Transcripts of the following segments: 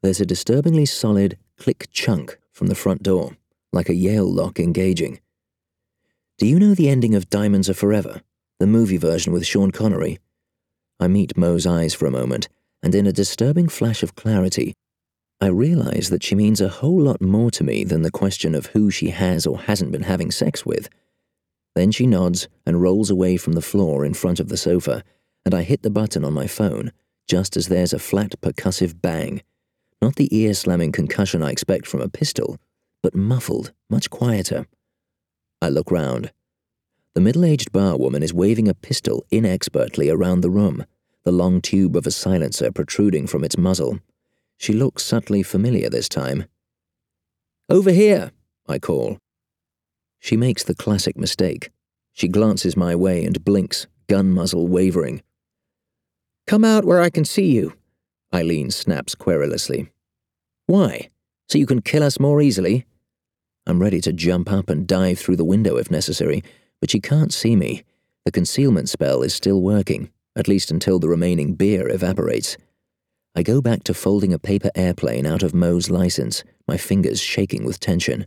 There's a disturbingly solid click-chunk from the front door, like a Yale lock engaging. Do you know the ending of Diamonds Are Forever, the movie version with Sean Connery? I meet Mo's eyes for a moment, and in a disturbing flash of clarity, I realize that she means a whole lot more to me than the question of who she has or hasn't been having sex with. Then she nods and rolls away from the floor in front of the sofa, and I hit the button on my phone, just as there's a flat percussive bang. Not the ear-slamming concussion I expect from a pistol, but muffled, much quieter. I look round. The middle-aged barwoman is waving a pistol inexpertly around the room, the long tube of a silencer protruding from its muzzle. She looks subtly familiar this time. "Over here," I call. She makes the classic mistake. She glances my way and blinks, gun muzzle wavering. "Come out where I can see you," Eileen snaps querulously. "Why? So you can kill us more easily?" I'm ready to jump up and dive through the window if necessary, but she can't see me. The concealment spell is still working, at least until the remaining beer evaporates. I go back to folding a paper airplane out of Mo's license, my fingers shaking with tension.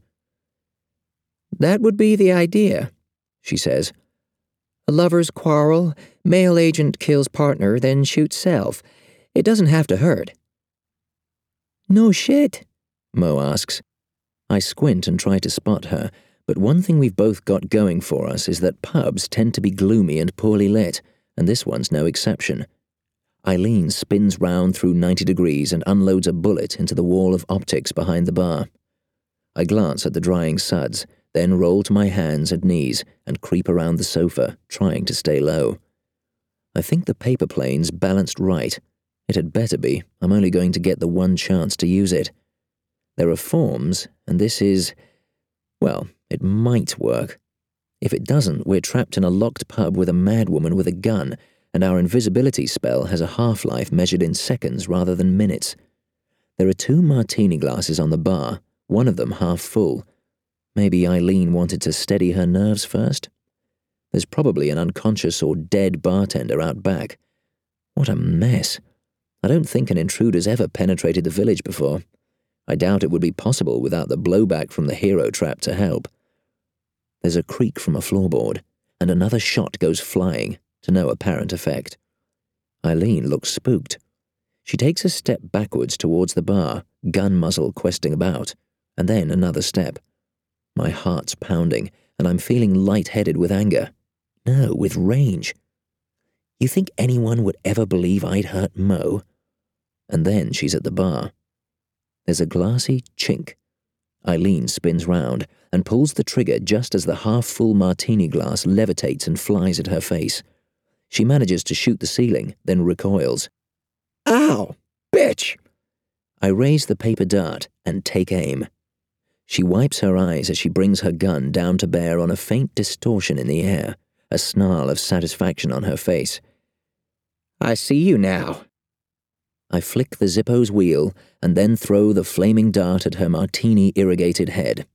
"That would be the idea," she says. "A lover's quarrel, male agent kills partner, then shoots self. It doesn't have to hurt." "No shit?" Mo asks. I squint and try to spot her, but one thing we've both got going for us is that pubs tend to be gloomy and poorly lit, and this one's no exception. Eileen spins round through 90 degrees and unloads a bullet into the wall of optics behind the bar. I glance at the drying suds, then roll to my hands and knees and creep around the sofa, trying to stay low. I think the paper plane's balanced right. It had better be. I'm only going to get the one chance to use it. There are forms, and this is... well, it might work. If it doesn't, we're trapped in a locked pub with a madwoman with a gun, and our invisibility spell has a half-life measured in seconds rather than minutes. There are 2 martini glasses on the bar, one of them half full. Maybe Eileen wanted to steady her nerves first? There's probably an unconscious or dead bartender out back. What a mess. I don't think an intruder's ever penetrated the village before. I doubt it would be possible without the blowback from the hero trap to help. There's a creak from a floorboard, and another shot goes flying, to no apparent effect. Eileen looks spooked. She takes a step backwards towards the bar, gun muzzle questing about, and then another step. My heart's pounding, and I'm feeling lightheaded with anger. No, with rage. You think anyone would ever believe I'd hurt Mo? And then she's at the bar. There's a glassy chink. Eileen spins round and pulls the trigger just as the half-full martini glass levitates and flies at her face. She manages to shoot the ceiling, then recoils. "Ow! Bitch!" I raise the paper dart and take aim. She wipes her eyes as she brings her gun down to bear on a faint distortion in the air, a snarl of satisfaction on her face. "I see you now." I flick the Zippo's wheel and then throw the flaming dart at her martini-irrigated head.